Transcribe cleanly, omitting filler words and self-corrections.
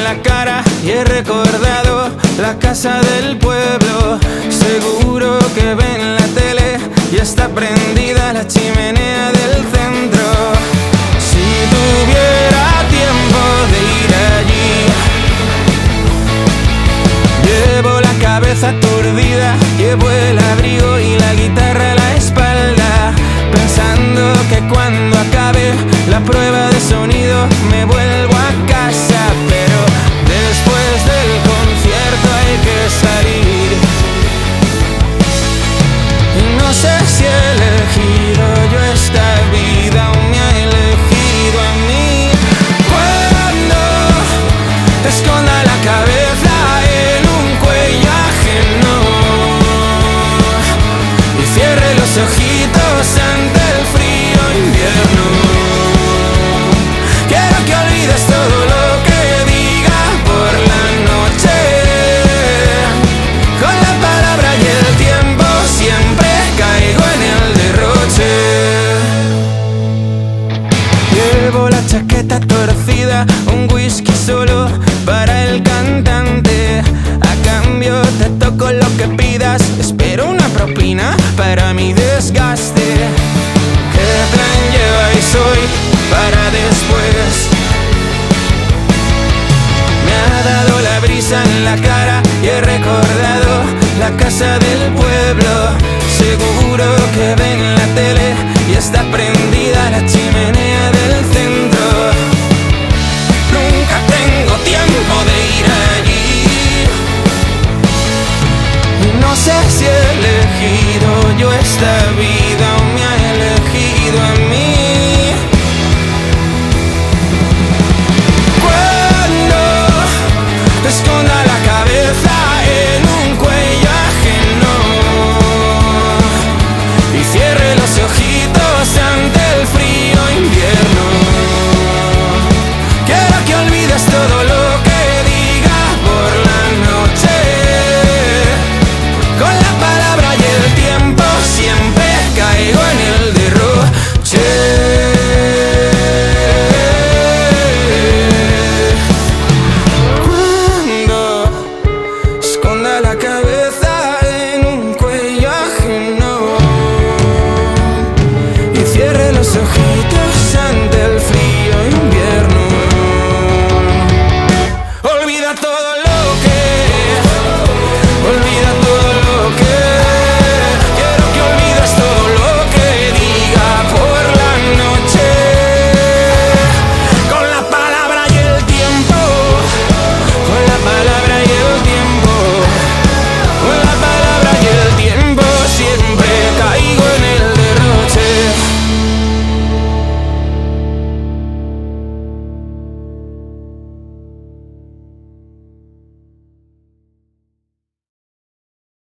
la cara y he recordado la casa del pueblo. Seguro que ven la tele y está prendida la chimenea del centro. Si tuviera tiempo de ir allí, llevo la cabeza aturdida, llevo el abrigo y la guitarra a la espalda, pensando que cuando acabe la prueba de sonido me vuelvo a casa. Pero después del concierto hay que salir y no sé si he elegido yo esta vida o me ha elegido a mí. Cuando esconda la cabeza en un cuello ajeno y cierre los ojitos ante el frío invierno, quiero que olvides todo lo que diga por la noche. Con la palabra y el tiempo siempre caigo en el derroche. Llevo la chaqueta torcida, un whisky solo para el cantante. A cambio te toco lo que pidas, espero una propina para mi desgaste. ¿Qué plan lleváis hoy para después? Me ha dado la brisa en la cara y he recordado la casa del pueblo. Seguro que ven la tele y está prendida la chimenea del centro. Nunca tengo tiempo de ir allí y no sé si he elegido yo esta vida o me ha elegido a mí. Cuando esconda la cabeza en un cuello ajeno y cierre los ojitos ante el frío invierno, quiero que olvides todo lo que diga por la noche. Con la palabra y el tiempo siempre caigo en el derroche. Cuando esconda la cabeza en un cuello ajeno y cierre los ojitos ante el frío invierno, olvida todo lo que, olvida